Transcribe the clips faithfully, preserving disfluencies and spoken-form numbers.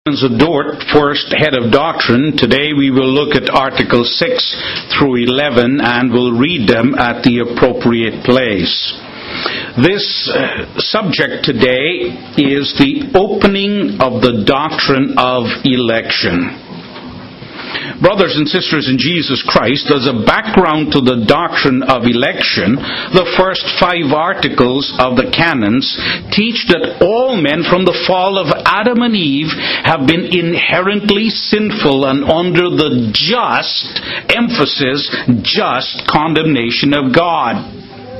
Dort, first head of doctrine. Today we will look at Articles six through eleven and we'll read them at the appropriate place. This uh, subject today is the opening of the doctrine of election. Brothers and sisters in Jesus Christ, as a background to the doctrine of election, the first five articles of the canons teach that all men from the fall of Adam and Eve have been inherently sinful and under the just, emphasis, just condemnation of God.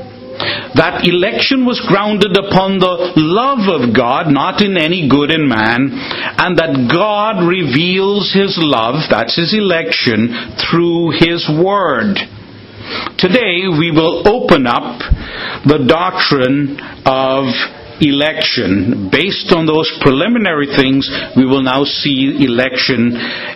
That election was grounded upon the love of God, not in any good in man, and that God reveals His love, that's His election, through His Word. Today we will open up the doctrine of election. Based on those preliminary things, we will now see election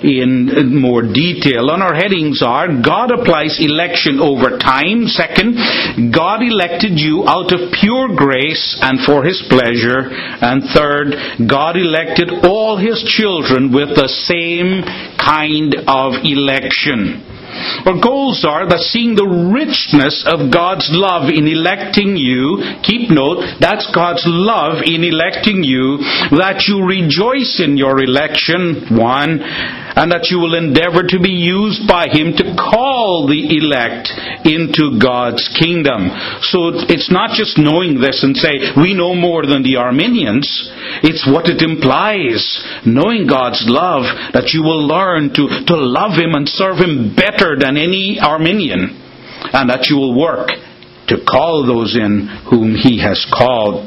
in more detail. And our headings are: God applies election over time. Second, God elected you out of pure grace and for His pleasure. And third, God elected all His children with the same kind of election. Our goals are that seeing the richness of God's love in electing you, keep note, that's God's love in electing you, that you rejoice in your election, one, and that you will endeavor to be used by Him to call the elect into God's kingdom. So it's not just knowing this and say, we know more than the Arminians. It's what it implies. Knowing God's love, that you will learn to, to love Him and serve Him better than any Arminian. And that you will work to call those in whom He has called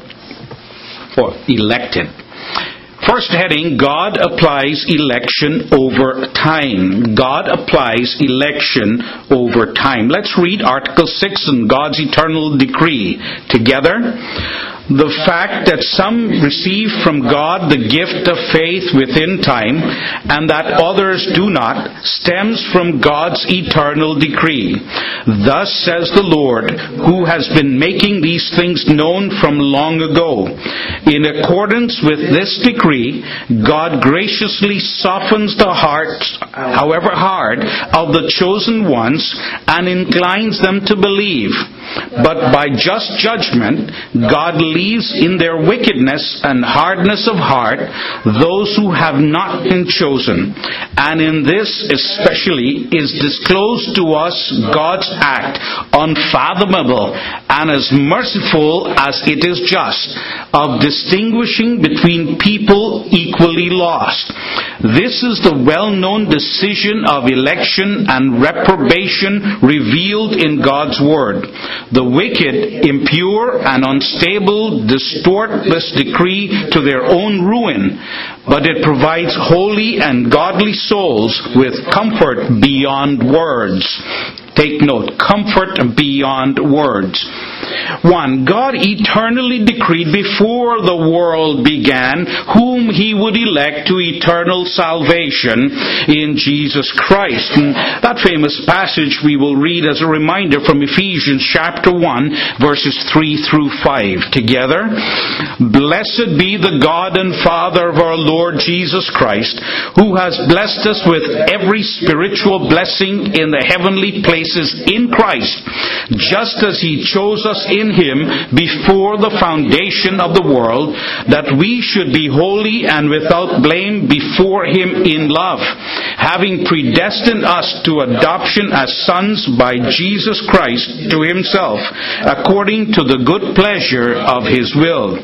or elected. First heading, God applies election over time. God applies election over time. Let's read Article six in God's eternal decree together. The fact that some receive from God the gift of faith within time and that others do not stems from God's eternal decree. Thus says the Lord, who has been making these things known from long ago. In accordance with this decree, God graciously softens the hearts, however hard, of the chosen ones and inclines them to believe. But by just judgment, God leaves in their wickedness and hardness of heart those who have not been chosen. And in this especially is disclosed to us God's act, unfathomable and as merciful as it is just, of distinguishing between people equally lost. This is the well-known decision of election and reprobation revealed in God's Word. The wicked, impure, and unstable distort this decree to their own ruin, but it provides holy and godly souls with comfort beyond words. Take note, comfort beyond words. One, God eternally decreed before the world began whom He would elect to eternal salvation in Jesus Christ. And that famous passage we will read as a reminder from Ephesians chapter one, verses three through five. Together, blessed be the God and Father of our Lord Jesus Christ, who has blessed us with every spiritual blessing in the heavenly places in Christ, just as He chose us in Him before the foundation of the world, that we should be holy and without blame before Him in love, having predestined us to adoption as sons by Jesus Christ to Himself, according to the good pleasure of His will.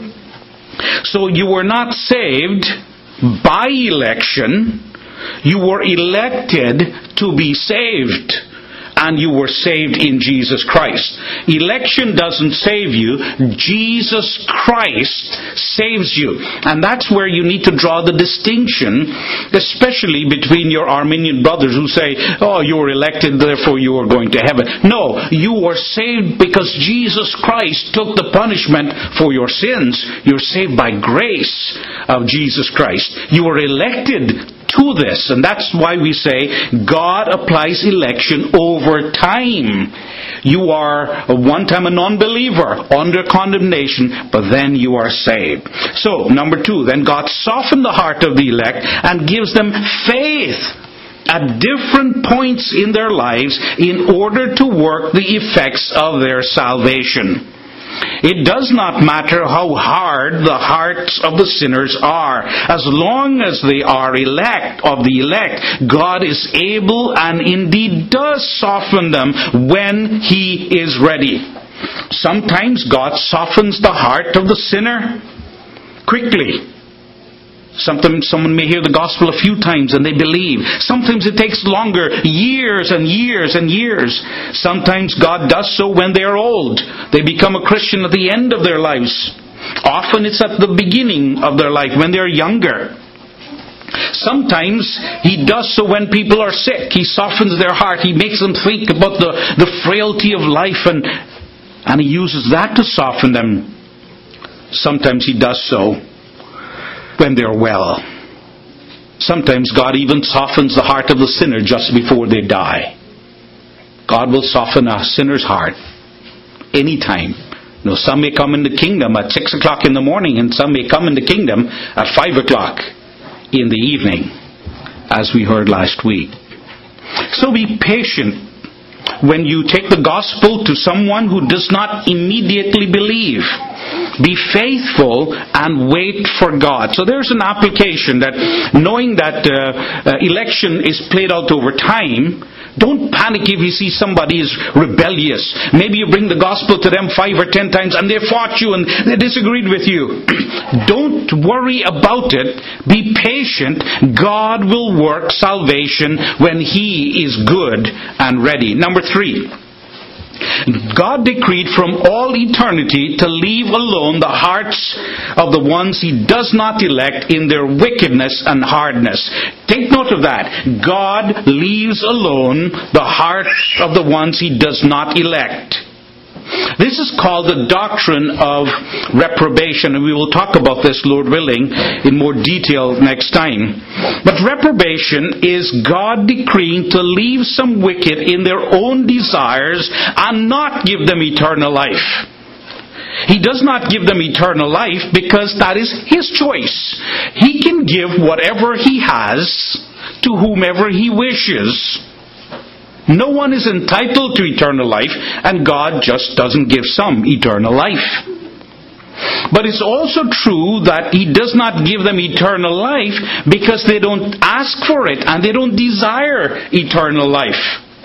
So you were not saved by election, you were elected to be saved. And you were saved in Jesus Christ. Election doesn't save you. Jesus Christ saves you. And that's where you need to draw the distinction, especially between your Arminian brothers who say, oh, you were elected, therefore you are going to heaven. No, you were saved because Jesus Christ took the punishment for your sins. You're saved by grace of Jesus Christ. You were elected to this. And that's why we say God applies election over time. You are one time a non-believer under condemnation, but then you are saved. So, number two, then God softened the heart of the elect and gives them faith at different points in their lives in order to work the effects of their salvation. It does not matter how hard the hearts of the sinners are. As long as they are elect of the elect, God is able and indeed does soften them when He is ready. Sometimes God softens the heart of the sinner quickly. Sometimes someone may hear the gospel a few times and they believe. Sometimes it takes longer, years and years and years. Sometimes God does so when they are old. They become a Christian at the end of their lives. Often it's at the beginning of their life when they are younger. Sometimes He does so when people are sick. He softens their heart. He makes them think about the, the frailty of life, and, and He uses that to soften them. Sometimes He does so when they're well. Sometimes God even softens the heart of the sinner just before they die. God will soften a sinner's heart anytime. You know, some may come in the kingdom at six o'clock in the morning, and some may come in the kingdom at five o'clock in the evening, as we heard last week. So be patient when you take the gospel to someone who does not immediately believe. Be faithful and wait for God. So there's an application that knowing that uh, uh, election is played out over time, don't panic if you see somebody is rebellious. Maybe you bring the gospel to them five or ten times and they fought you and they disagreed with you. Don't worry about it. Be patient. God will work salvation when He is good and ready. Number three. God decreed from all eternity to leave alone the hearts of the ones He does not elect in their wickedness and hardness. Take note of that. God leaves alone the hearts of the ones He does not elect. This is called the doctrine of reprobation, and we will talk about this, Lord willing, in more detail next time. But reprobation is God decreeing to leave some wicked in their own desires and not give them eternal life. He does not give them eternal life because that is His choice. He can give whatever He has to whomever He wishes. No one is entitled to eternal life, and God just doesn't give some eternal life. But it's also true that He does not give them eternal life because they don't ask for it and they don't desire eternal life.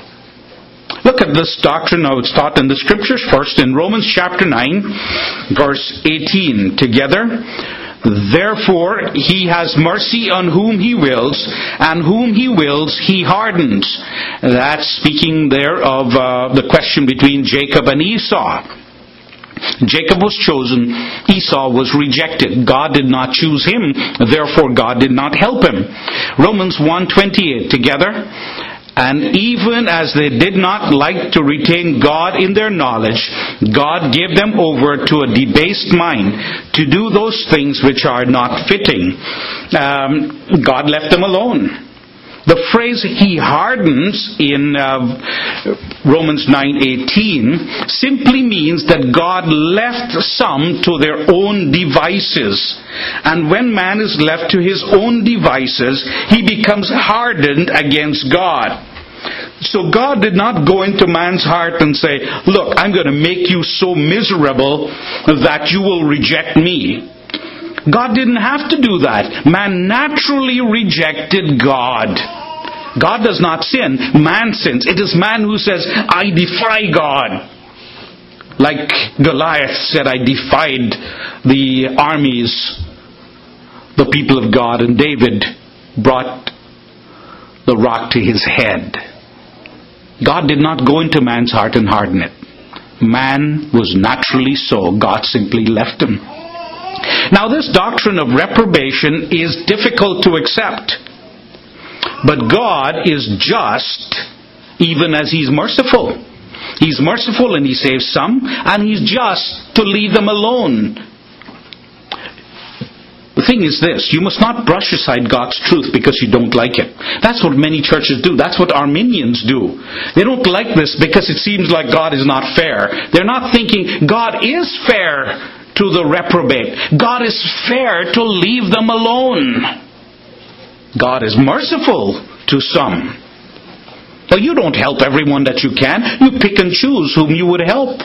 Look at this doctrine how it's taught in the Scriptures. First in Romans chapter nine, verse eighteen. Together. Therefore, He has mercy on whom He wills, and whom He wills, He hardens. That's speaking there of uh, the question between Jacob and Esau. Jacob was chosen, Esau was rejected. God did not choose him, therefore God did not help him. Romans one twenty-eight, together. And even as they did not like to retain God in their knowledge, God gave them over to a debased mind to do those things which are not fitting. Um, God left them alone. The phrase He hardens in uh, Romans nine eighteen simply means that God left some to their own devices. And when man is left to his own devices, he becomes hardened against God. So God did not go into man's heart and say, look, I'm going to make you so miserable that you will reject me. God didn't have to do that. Man naturally rejected God. God does not sin. Man sins. It is man who says, I defy God. Like Goliath said, I defied the armies, the people of God, and David brought the rock to his head. God did not go into man's heart and harden it. Man was naturally so. God simply left him. Now this doctrine of reprobation is difficult to accept. But God is just even as He's merciful. He's merciful and He saves some, and He's just to leave them alone. The thing is this, you must not brush aside God's truth because you don't like it. That's what many churches do. That's what Arminians do. They don't like this because it seems like God is not fair. They're not thinking God is fair to the reprobate. God is fair to leave them alone. God is merciful to some. But you don't help everyone that you can. You pick and choose whom you would help.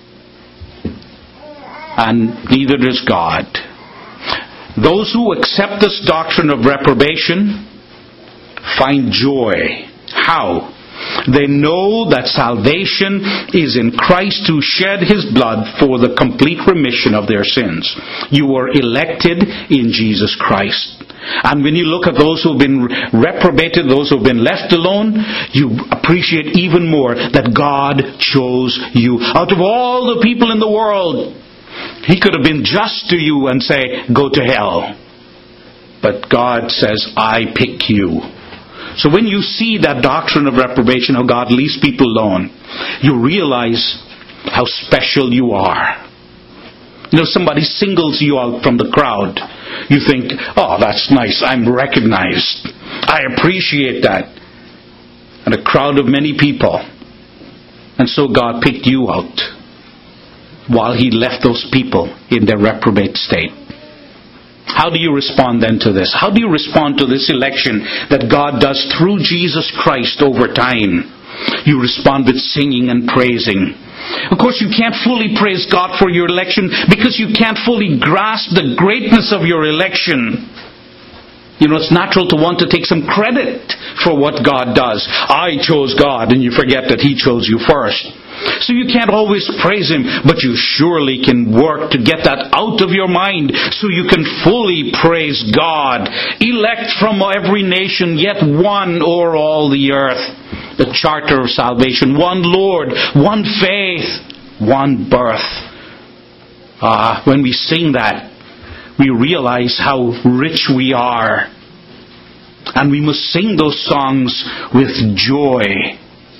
And neither does God. Those who accept this doctrine of reprobation find joy. How? They know that salvation is in Christ who shed His blood for the complete remission of their sins. You were elected in Jesus Christ. And when you look at those who have been reprobated, those who have been left alone, you appreciate even more that God chose you. Out of all the people in the world, He could have been just to you and say, go to hell. But God says, I picked you. So when you see that doctrine of reprobation, how God leaves people alone, you realize how special you are. You know, somebody singles you out from the crowd. You think, oh, that's nice. I'm recognized. I appreciate that. And a crowd of many people. And so God picked you out, while He left those people in their reprobate state. How do you respond then to this? How do you respond to this election that God does through Jesus Christ over time? You respond with singing and praising. Of course, you can't fully praise God for your election because you can't fully grasp the greatness of your election. You know, it's natural to want to take some credit for what God does. I chose God, and you forget that He chose you first. So you can't always praise Him, but you surely can work to get that out of your mind so you can fully praise God. Elect from every nation, yet one o'er all the earth. The charter of salvation, one Lord, one faith, one birth. Ah, when we sing that, we realize how rich we are. And we must sing those songs with joy.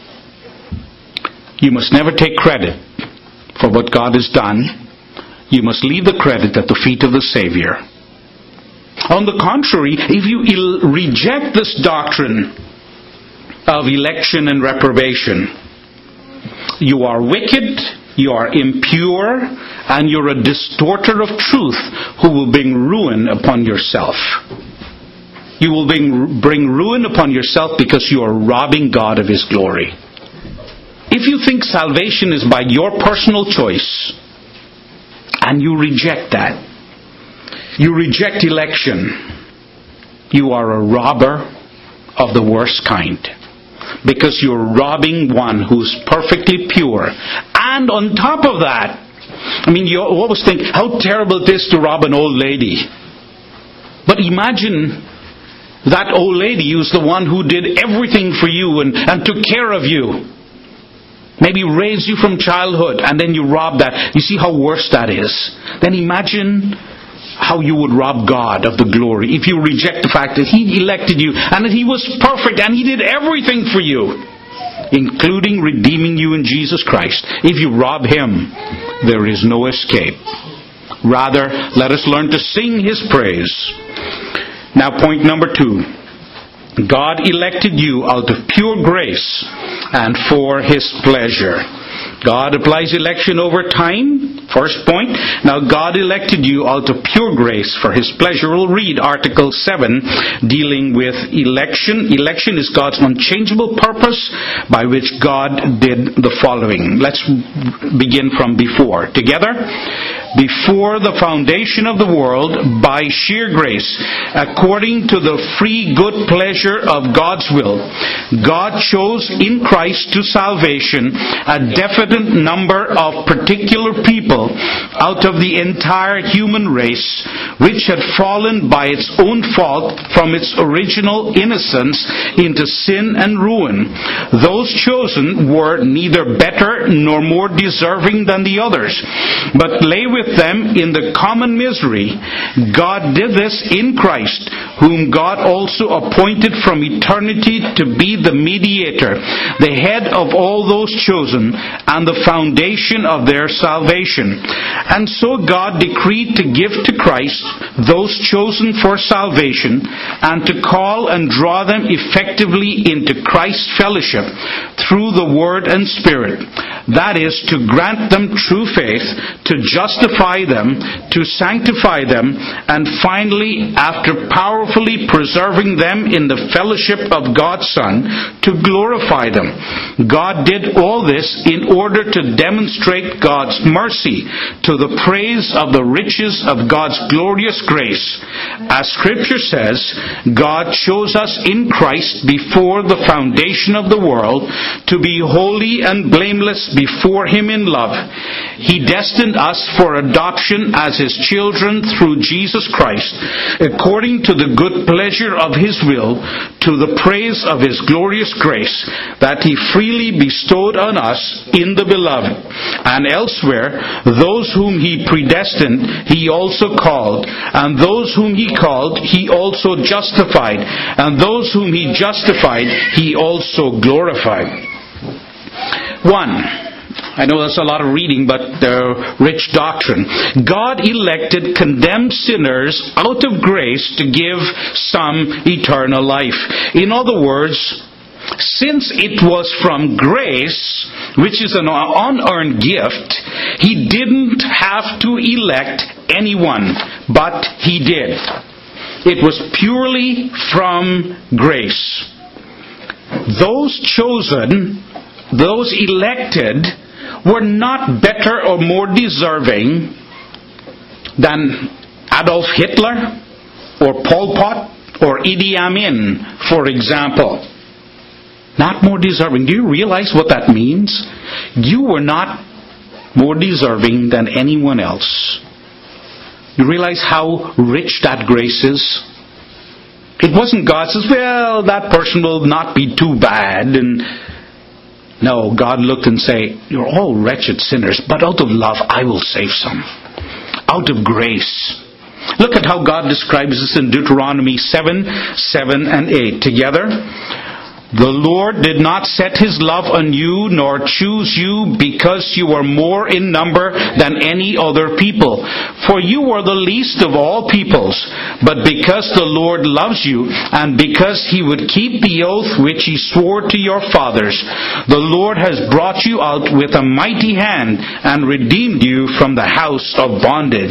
You must never take credit for what God has done. You must leave the credit at the feet of the Savior. On the contrary, if you il- reject this doctrine of election and reprobation, you are wicked, you are impure, and you're a distorter of truth who will bring ruin upon yourself. You will bring, bring ruin upon yourself because you are robbing God of His glory. If you think salvation is by your personal choice, and you reject that, you reject election, you are a robber of the worst kind. Because you're robbing one who's perfectly pure. And on top of that, I mean, you always think how terrible it is to rob an old lady. But imagine that old lady who's the one who did everything for you and, and took care of you. Maybe raised you from childhood, and then you rob that. You see how worse that is? Then imagine how you would rob God of the glory if you reject the fact that He elected you and that He was perfect and He did everything for you, including redeeming you in Jesus Christ. If you rob Him, there is no escape. Rather, let us learn to sing His praise. Now, point number two. God elected you out of pure grace and for His pleasure. God applies election over time. First point. Now God elected you out of pure grace for His pleasure. We'll read Article seven dealing with election. Election is God's unchangeable purpose by which God did the following. Let's begin from before. Together. Before the foundation of the world, by sheer grace, according to the free good pleasure of God's will, God chose in Christ to salvation a definite number of particular people out of the entire human race, which had fallen by its own fault from its original innocence into sin and ruin. Those chosen were neither better nor more deserving than the others, but lay with with them in the common misery, God did this in Christ, whom God also appointed from eternity to be the mediator, the head of all those chosen, and the foundation of their salvation. And so God decreed to give to Christ those chosen for salvation, and to call and draw them effectively into Christ's fellowship through the Word and Spirit. That is, to grant them true faith, to justify them, to sanctify them, and finally, after powerfully preserving them in the fellowship of God's Son, to glorify them. God did all this in order to demonstrate God's mercy, to the praise of the riches of God's glorious grace. As Scripture says, God chose us in Christ before the foundation of the world to be holy and blameless before Him in love. He destined us for adoption as His children through Jesus Christ, according to the good pleasure of His will, to the praise of His glorious grace that He freely bestowed on us in the Beloved. And elsewhere, those whom He predestined, He also called, and those whom He called, He also justified, and those whom He justified, He also glorified. One. I know that's a lot of reading, but uh, rich doctrine. God elected condemned sinners out of grace to give some eternal life. In other words, since it was from grace, which is an unearned gift, He didn't have to elect anyone, but He did. It was purely from grace. Those chosen, those elected, were not better or more deserving than Adolf Hitler or Pol Pot or Idi Amin, for example. Not more deserving. Do you realize what that means? You were not more deserving than anyone else. You realize how rich that grace is? It wasn't God says, well, that person will not be too bad, and no, God looked and said, you're all wretched sinners, but out of love I will save some. Out of grace. Look at how God describes this in Deuteronomy seven, seven and eight. Together, the Lord did not set His love on you, nor choose you, because you were more in number than any other people. For you were the least of all peoples. But because the Lord loves you, and because He would keep the oath which He swore to your fathers, the Lord has brought you out with a mighty hand, and redeemed you from the house of bondage.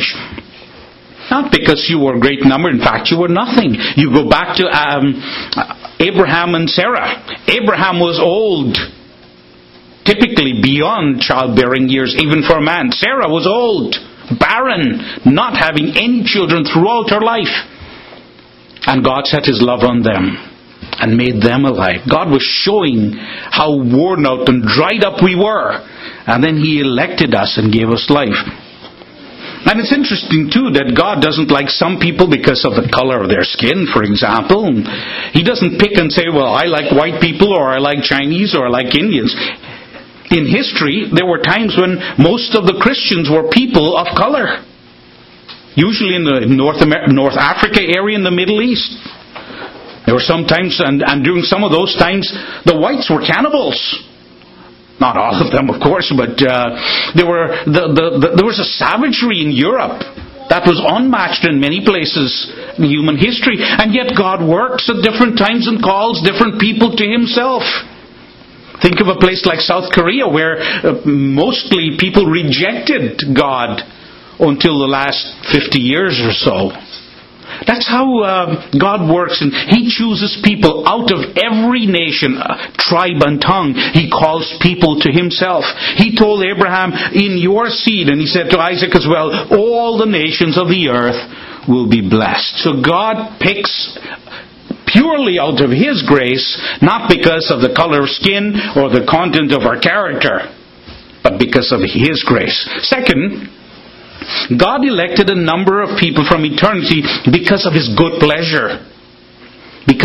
Not because you were a great number. In fact, you were nothing. You go back to um, Abraham and Sarah. Abraham was old, typically beyond childbearing years, even for a man. Sarah was old, barren, not having any children throughout her life. And God set His love on them and made them alive. God was showing how worn out and dried up we were. And then He elected us and gave us life. And it's interesting too that God doesn't like some people because of the color of their skin, for example. He doesn't pick and say, well, I like white people, or I like Chinese, or I like Indians. In history, there were times when most of the Christians were people of color. Usually in the North Amer- North Africa area, in the Middle East. There were some times, and, and during some of those times, the whites were cannibals. Not all of them, of course, but uh, there were the, the, the, there was a savagery in Europe that was unmatched in many places in human history. And yet God works at different times and calls different people to Himself. Think of a place like South Korea, where uh, mostly people rejected God until the last fifty years or so. That's how uh, God works, and He chooses people out of every nation, uh, tribe and tongue. He calls people to Himself. He told Abraham, in your seed, and He said to Isaac as well, all the nations of the earth will be blessed. So God picks purely out of His grace, not because of the color of skin or the content of our character, but because of His grace. Second, God elected a number of people from eternity because of His good pleasure. Because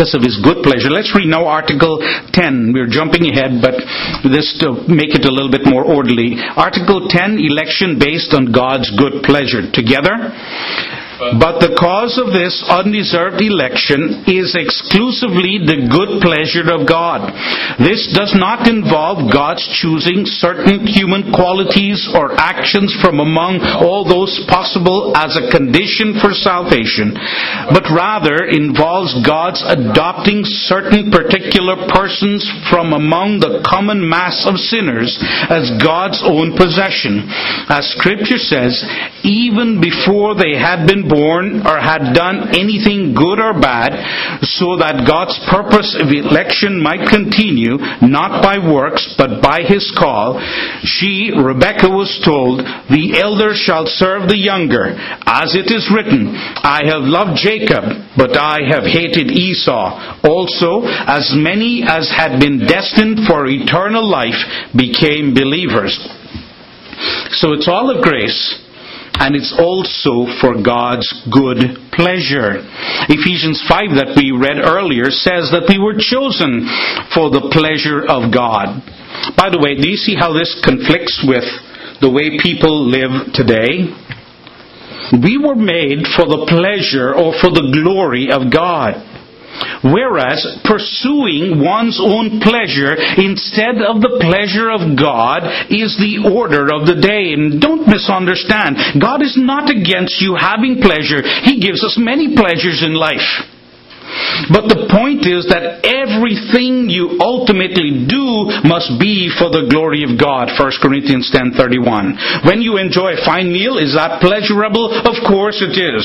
because of his good pleasure. Let's read now Article ten. We're jumping ahead, but this to make it a little bit more orderly. Article ten, election based on God's good pleasure. Together? But the cause of this undeserved election is exclusively the good pleasure of God. This does not involve God's choosing certain human qualities or actions from among all those possible as a condition for salvation, but rather involves God's adopting certain particular persons from among the common mass of sinners as God's own possession. As Scripture says, even before they had been born or had done anything good or bad, so that God's purpose of election might continue, not by works, but by his call, she, Rebekah, was told, the elder shall serve the younger, as it is written, I have loved Jacob, but I have hated Esau. Also, as many as had been destined for eternal life became believers. So it's all of grace. And it's also for God's good pleasure. Ephesians five that we read earlier says that we were chosen for the pleasure of God. By the way, do you see how this conflicts with the way people live today? We were made for the pleasure or for the glory of God. Whereas pursuing one's own pleasure instead of the pleasure of God is the order of the day. And don't misunderstand. God is not against you having pleasure. He gives us many pleasures in life. But the point is that everything you ultimately do must be for the glory of God. First Corinthians ten thirty-one. When you enjoy a fine meal, is that pleasurable? Of course it is.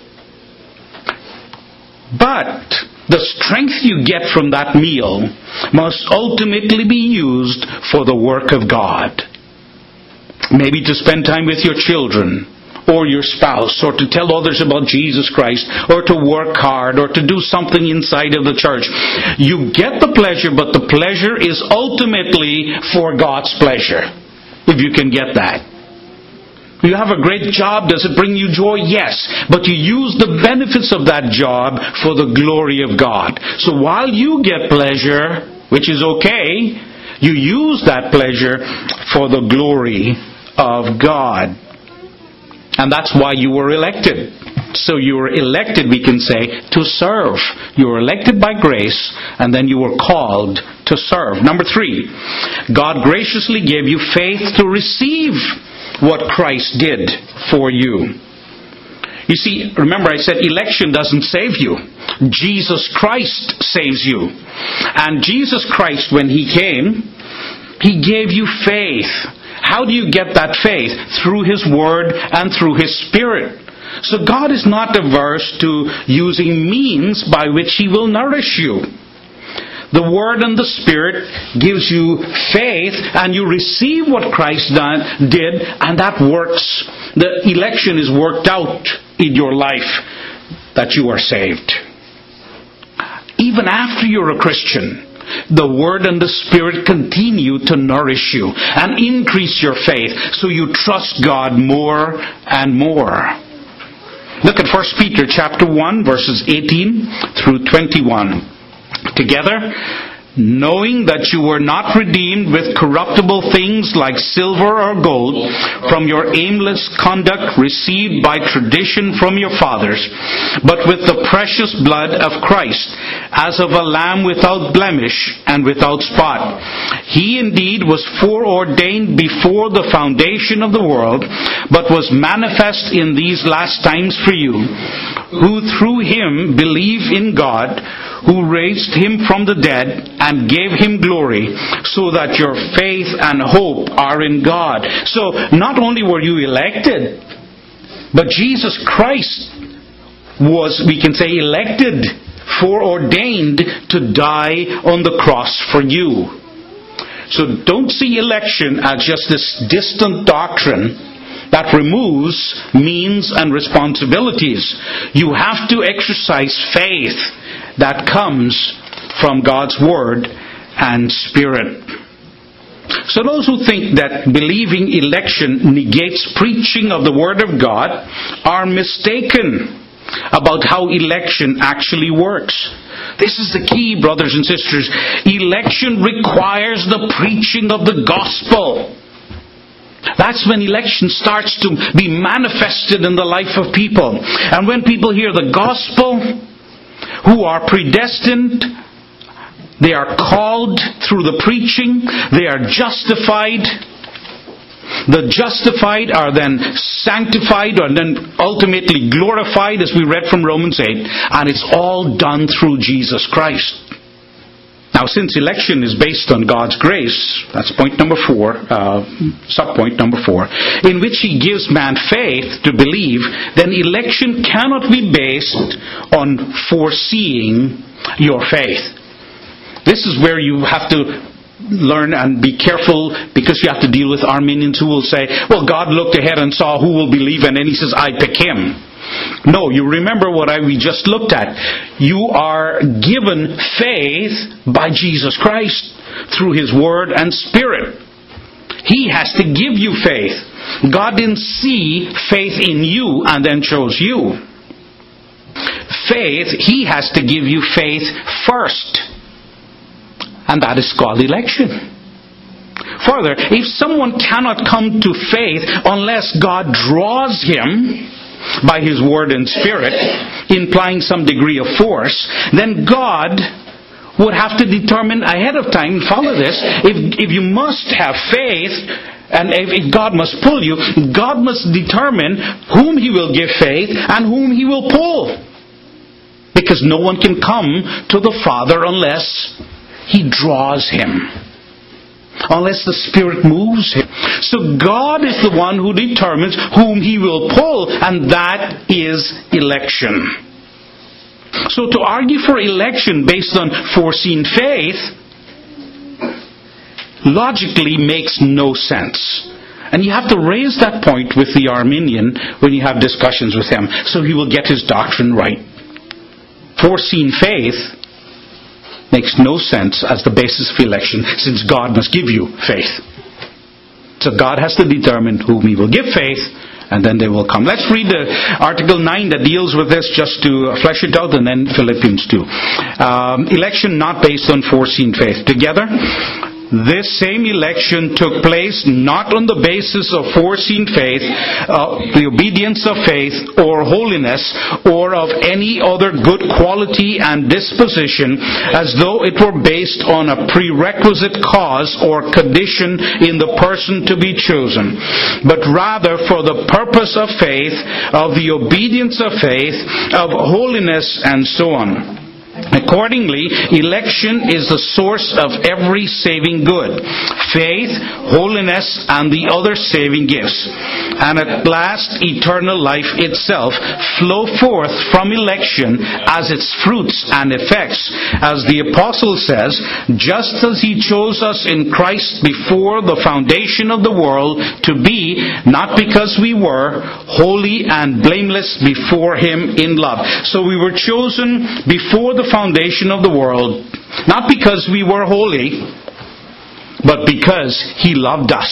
But the strength you get from that meal must ultimately be used for the work of God. Maybe to spend time with your children or your spouse, or to tell others about Jesus Christ, or to work hard, or to do something inside of the church. You get the pleasure, but the pleasure is ultimately for God's pleasure. If you can get that. You have a great job. Does it bring you joy? Yes. But you use the benefits of that job for the glory of God. So while you get pleasure, which is okay, you use that pleasure for the glory of God. And that's why you were elected. So you were elected, we can say, to serve. You were elected by grace, and then you were called to serve. Number three, God graciously gave you faith to receive what Christ did for you. You see, remember I said election doesn't save you. Jesus Christ saves you. And Jesus Christ, when He came, He gave you faith. How do you get that faith? Through His Word and through His Spirit. So God is not averse to using means by which He will nourish you. The Word and the Spirit gives you faith, and you receive what Christ done, did, and that works. The election is worked out in your life that you are saved. Even after you're a Christian, the Word and the Spirit continue to nourish you and increase your faith, so you trust God more and more. Look at First Peter chapter one, verses eighteen through twenty-one. Together, knowing that you were not redeemed with corruptible things like silver or gold from your aimless conduct received by tradition from your fathers, but with the precious blood of Christ, as of a lamb without blemish and without spot. He indeed was foreordained before the foundation of the world, but was manifest in these last times for you, who through Him believe in God, who raised Him from the dead and gave Him glory, so that your faith and hope are in God. So, not only were you elected, but Jesus Christ was, we can say, elected, foreordained to die on the cross for you. So don't see election as just this distant doctrine that removes means and responsibilities. You have to exercise faith that comes from God's Word and Spirit. So those who think that believing election negates preaching of the Word of God are mistaken about how election actually works. This is the key, brothers and sisters. Election requires the preaching of the gospel. That's when election starts to be manifested in the life of people. And when people hear the gospel, who are predestined, they are called through the preaching, they are justified. The justified are then sanctified and then ultimately glorified, as we read from Romans eight. And it's all done through Jesus Christ. Now, since election is based on God's grace, that's point number four, uh, sub-point number four, in which He gives man faith to believe, then election cannot be based on foreseeing your faith. This is where you have to learn and be careful, because you have to deal with Arminians who will say, well, God looked ahead and saw who will believe, and then He says, I pick him. No, you remember what I, we just looked at. You are given faith by Jesus Christ through His Word and Spirit. He has to give you faith. God didn't see faith in you and then chose you. Faith, He has to give you faith first. And that is called election. Further, if someone cannot come to faith unless God draws him by His Word and Spirit, implying some degree of force, then God would have to determine ahead of time, follow this, if, if you must have faith, and if, if God must pull you, God must determine whom He will give faith and whom He will pull. Because no one can come to the Father unless He draws him, unless the Spirit moves him. So God is the one who determines whom He will pull, and that is election. So to argue for election based on foreseen faith logically makes no sense. And you have to raise that point with the Arminian when you have discussions with him, so he will get his doctrine right. Foreseen faith makes no sense as the basis of election, since God must give you faith. So God has to determine whom He will give faith, and then they will come. Let's read the Article nine that deals with this, just to flesh it out, and then Philippians two. Um, election not based on foreseen faith. Together, this same election took place not on the basis of foreseen faith, uh, the obedience of faith, or holiness, or of any other good quality and disposition, as though it were based on a prerequisite cause or condition in the person to be chosen, but rather for the purpose of faith, of the obedience of faith, of holiness, and so on. Accordingly, election is the source of every saving good, faith, holiness, and the other saving gifts. And at last, eternal life itself flow forth from election as its fruits and effects. As the Apostle says, just as He chose us in Christ before the foundation of the world to be, not because we were, holy and blameless before Him in love. So we were chosen before the foundation of the world, not because we were holy, but because He loved us.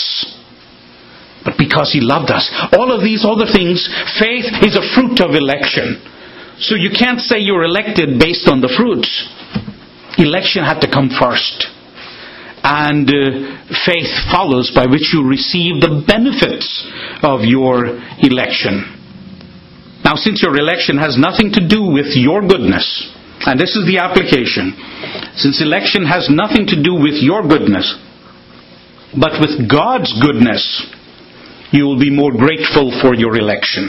But because He loved us. All of these other things, faith is a fruit of election. So you can't say you're elected based on the fruits. Election had to come first. And uh, faith follows, by which you receive the benefits of your election. Now, since your election has nothing to do with your goodness, and this is the application. Since election has nothing to do with your goodness, but with God's goodness, you will be more grateful for your election.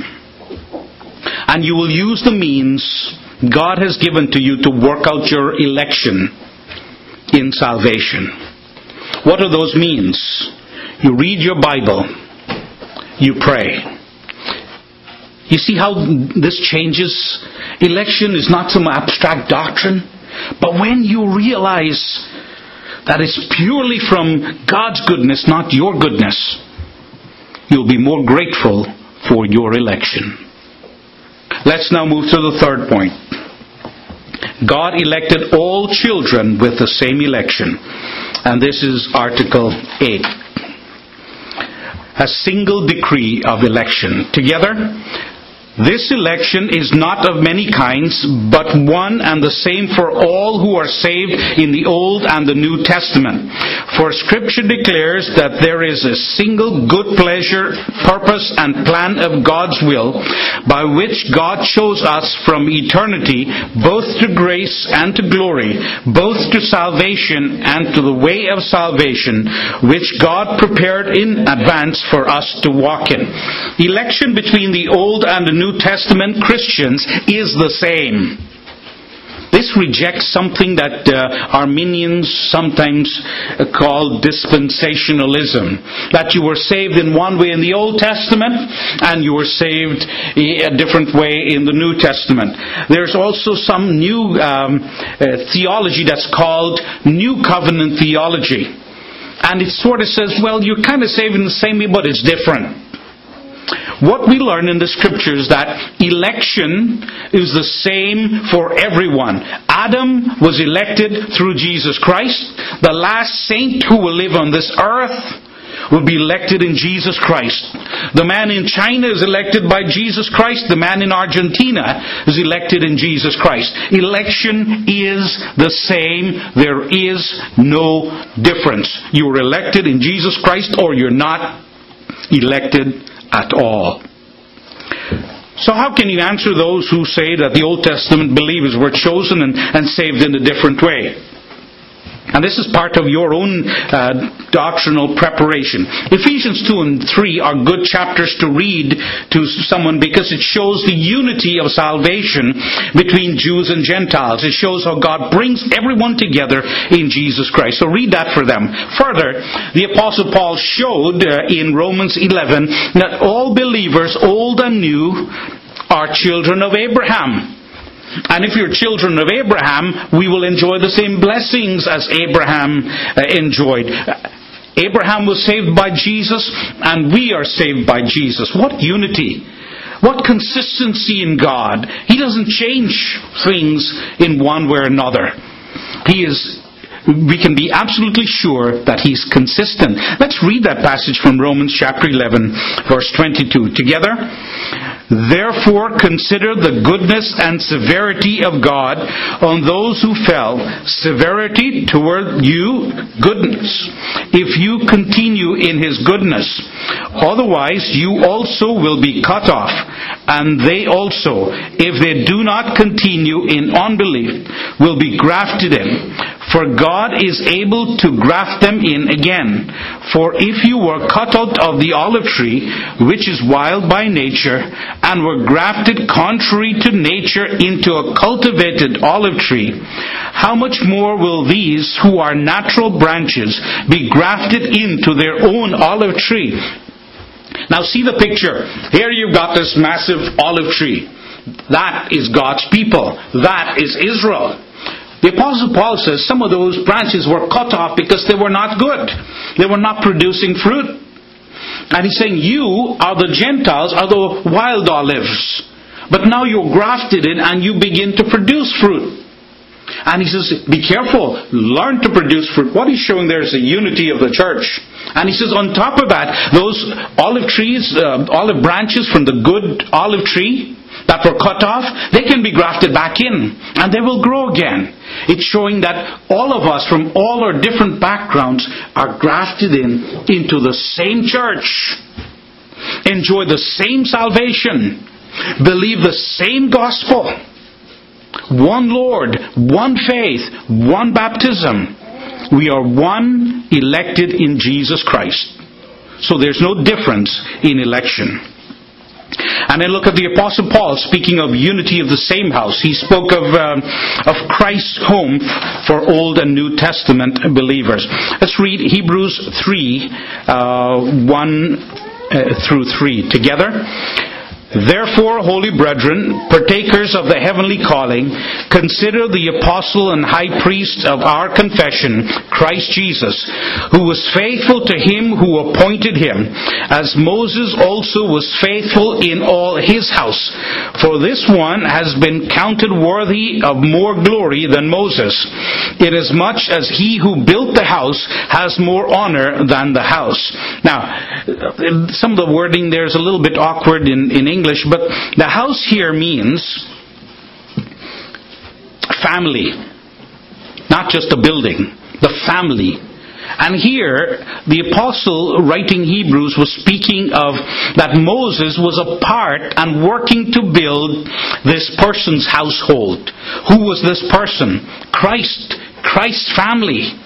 And you will use the means God has given to you to work out your election in salvation. What are those means? You read your Bible. You pray. You see how this changes? Election is not some abstract doctrine. But when you realize that it's purely from God's goodness, not your goodness, you'll be more grateful for your election. Let's now move to the third point. God elected all children with the same election. And this is Article eight. A single decree of election. Together, This election is not of many kinds, but one and the same for all who are saved in the Old and the New Testament. For Scripture declares that there is a single good pleasure, purpose, and plan of God's will, by which God chose us from eternity, both to grace and to glory, both to salvation and to the way of salvation, which God prepared in advance for us to walk in. Election between the Old and the New New Testament Christians is the same. This rejects something that uh, Arminians sometimes uh, call dispensationalism. That you were saved in one way in the Old Testament and you were saved a different way in the New Testament. There's also some new um, uh, theology that's called New Covenant theology. And it sort of says, well, you're kind of saved in the same way, but it's different. What we learn in the Scriptures that election is the same for everyone. Adam was elected through Jesus Christ. The last saint who will live on this earth will be elected in Jesus Christ. The man in China is elected by Jesus Christ. The man in Argentina is elected in Jesus Christ. Election is the same. There is no difference. You are elected in Jesus Christ or you're not elected at all. So how can you answer those who say that the Old Testament believers were chosen and, and saved in a different way? And this is part of your own uh, doctrinal preparation. Ephesians two and three are good chapters to read to someone because it shows the unity of salvation between Jews and Gentiles. It shows how God brings everyone together in Jesus Christ. So read that for them. Further, the Apostle Paul showed uh, in Romans eleven that all believers, old and new, are children of Abraham. And if you're children of Abraham, we will enjoy the same blessings as Abraham uh, enjoyed. Abraham was saved by Jesus, and we are saved by Jesus. What unity! What consistency in God! He doesn't change things in one way or another. He is We can be absolutely sure that He's consistent. Let's read that passage from Romans chapter eleven, verse twenty-two. Together. Therefore consider the goodness and severity of God on those who fell. Severity toward you, goodness, if you continue in His goodness. Otherwise you also will be cut off, and they also, if they do not continue in unbelief, will be grafted in. For God is able to graft them in again. For if you were cut out of the olive tree, which is wild by nature, and were grafted contrary to nature into a cultivated olive tree, how much more will these who are natural branches be grafted into their own olive tree? Now see the picture. Here you've got this massive olive tree. That is God's people. That is Israel. The Apostle Paul says some of those branches were cut off because they were not good. They were not producing fruit. And he's saying, you are the Gentiles, are the wild olives. But now you're grafted in and you begin to produce fruit. And he says, be careful, learn to produce fruit. What he's showing there is the unity of the church. And he says, on top of that, those olive trees, uh, olive branches from the good olive tree that were cut off, they can be grafted back in and they will grow again. It's showing that all of us from all our different backgrounds are grafted in into the same church, enjoy the same salvation, believe the same gospel, one Lord, one faith, one baptism. We are one elected in Jesus Christ. So there's no difference in election. And then look at the Apostle Paul speaking of unity of the same house. He spoke of um, of Christ's home for Old and New Testament believers. Let's read Hebrews three, uh, one uh, through three together. Therefore, holy brethren, partakers of the heavenly calling, consider the apostle and high priest of our confession, Christ Jesus, who was faithful to him who appointed him, as Moses also was faithful in all his house. For this one has been counted worthy of more glory than Moses, inasmuch as he who built the house has more honor than the house. Now, some of the wording there is a little bit awkward in, in English. English, but the house here means family. Not just a building, the family. And here, the apostle writing Hebrews was speaking of that Moses was a part and working to build this person's household. Who was this person? Christ. Christ's family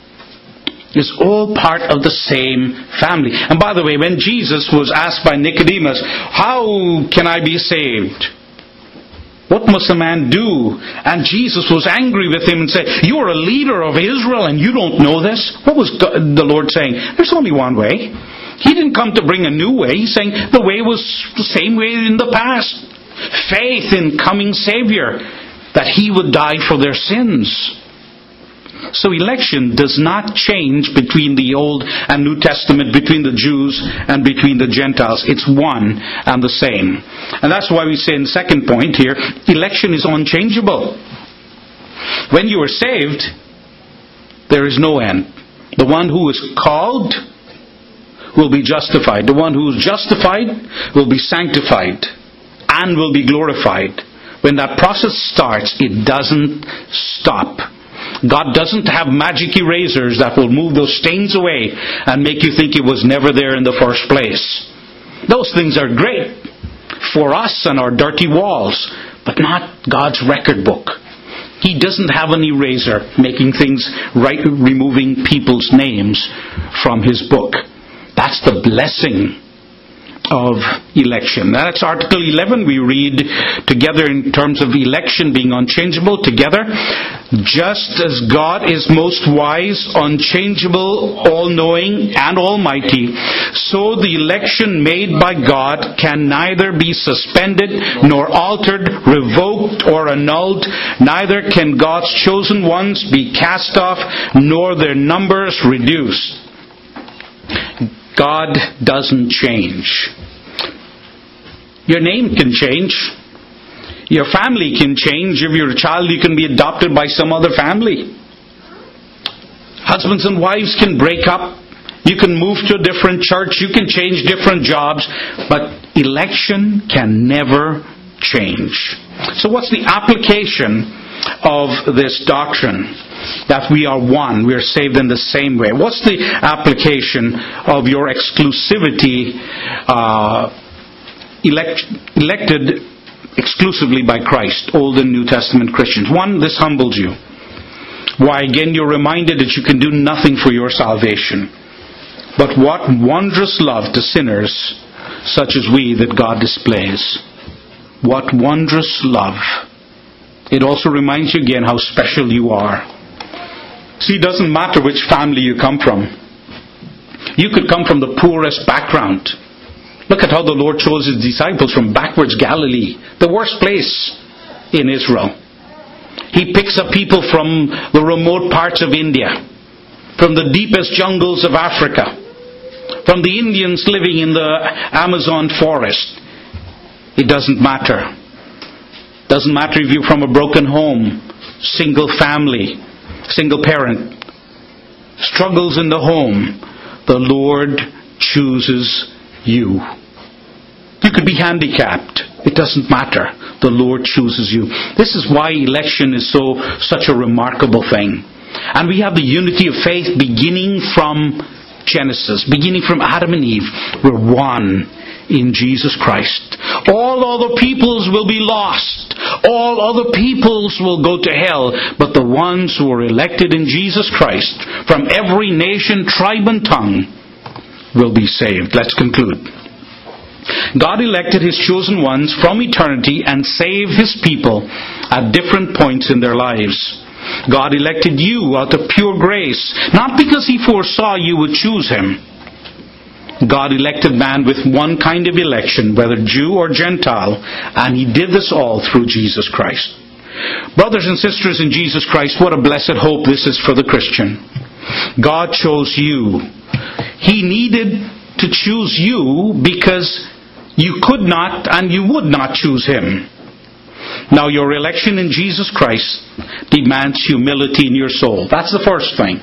is all part of the same family. And by the way, when Jesus was asked by Nicodemus, how can I be saved? What must a man do? And Jesus was angry with him and said, you are a leader of Israel and you don't know this? What was God, the Lord saying? There's only one way. He didn't come to bring a new way. He's saying the way was the same way in the past. Faith in coming Savior, that He would die for their sins. So election does not change between the Old and New Testament, between the Jews and between the Gentiles. It's one and the same. And that's why we say in the second point here, election is unchangeable. When you are saved, there is no end. The one who is called will be justified. The one who is justified will be sanctified and will be glorified. When that process starts, it doesn't stop. God doesn't have magic erasers that will move those stains away and make you think it was never there in the first place. Those things are great for us and our dirty walls, but not God's record book. He doesn't have an eraser making things right, removing people's names from His book. That's the blessing of election. That's Article eleven. We read together in terms of election being unchangeable together. Just as God is most wise, unchangeable, all-knowing, and almighty, so the election made by God can neither be suspended, nor altered, revoked, or annulled. Neither can God's chosen ones be cast off, nor their numbers reduced. God doesn't change. Your name can change. Your family can change. If you're a child, you can be adopted by some other family. Husbands and wives can break up. You can move to a different church. You can change different jobs. But election can never change. So what's the application of this doctrine? That we are one, we are saved in the same way. What's the application of your exclusivity, uh, elect, elected exclusively by Christ, Old and New Testament Christians? One, this humbles you. Why, again, you're reminded that you can do nothing for your salvation. But what wondrous love to sinners such as we that God displays. What wondrous love. It also reminds you again how special you are. See, it doesn't matter which family you come from. You could come from the poorest background. Look at how the Lord chose His disciples from backwards Galilee, the worst place in Israel. He picks up people from the remote parts of India, from the deepest jungles of Africa, from the Indians living in the Amazon forest. It doesn't matter. Doesn't matter if you're from a broken home, single family, single parent, struggles in the home. The Lord chooses you. You could be handicapped. It doesn't matter. The Lord chooses you. This is why election is so such a remarkable thing. And we have the unity of faith beginning from Genesis, beginning from Adam and Eve. We're one in Jesus Christ. All other peoples will be lost. All other peoples will go to hell. But the ones who are elected in Jesus Christ from every nation, tribe and tongue will be saved. Let's conclude. God elected His chosen ones from eternity and saved His people at different points in their lives. God elected you out of pure grace, not because He foresaw you would choose Him. God elected man with one kind of election, whether Jew or Gentile, and He did this all through Jesus Christ. Brothers and sisters in Jesus Christ, what a blessed hope this is for the Christian. God chose you. He needed to choose you because you could not and you would not choose Him. Now your election in Jesus Christ demands humility in your soul. That's the first thing.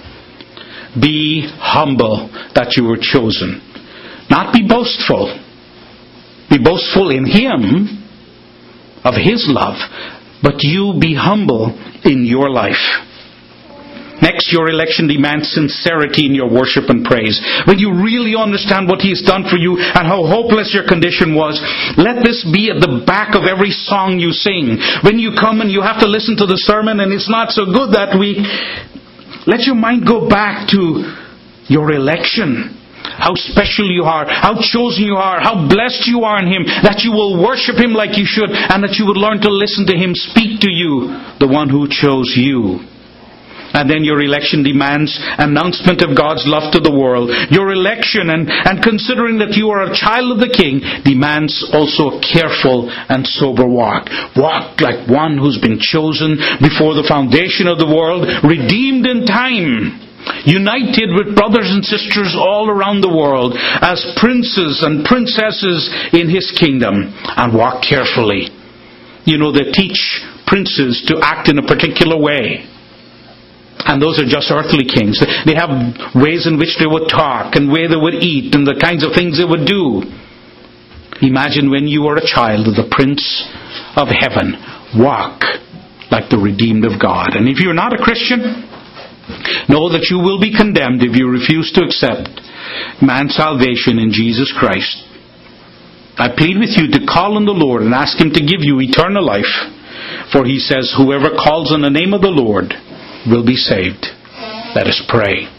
Be humble that you were chosen. Not be boastful. be boastful in Him, of His love, but you be humble in your life. Next, your election demands sincerity in your worship and praise. When you really understand what He has done for you and how hopeless your condition was, let this be at the back of every song you sing. When you come and you have to listen to the sermon and it's not so good that week, let your mind go back to your election. How special you are, how chosen you are, how blessed you are in Him, that you will worship Him like you should, and that you would learn to listen to Him speak to you, the one who chose you. And then your election demands announcement of God's love to the world. Your election, and, and considering that you are a child of the King, demands also a careful and sober walk. Walk like one who's been chosen before the foundation of the world, redeemed in time, united with brothers and sisters all around the world as princes and princesses in His kingdom. And walk carefully. You know, they teach princes to act in a particular way. And those are just earthly kings. They have ways in which they would talk, and way they would eat, and the kinds of things they would do. Imagine when you are a child of the Prince of Heaven. Walk like the redeemed of God. And if you're not a Christian, know that you will be condemned if you refuse to accept man's salvation in Jesus Christ. I plead with you to call on the Lord and ask Him to give you eternal life. For He says, whoever calls on the name of the Lord will be saved. Let us pray.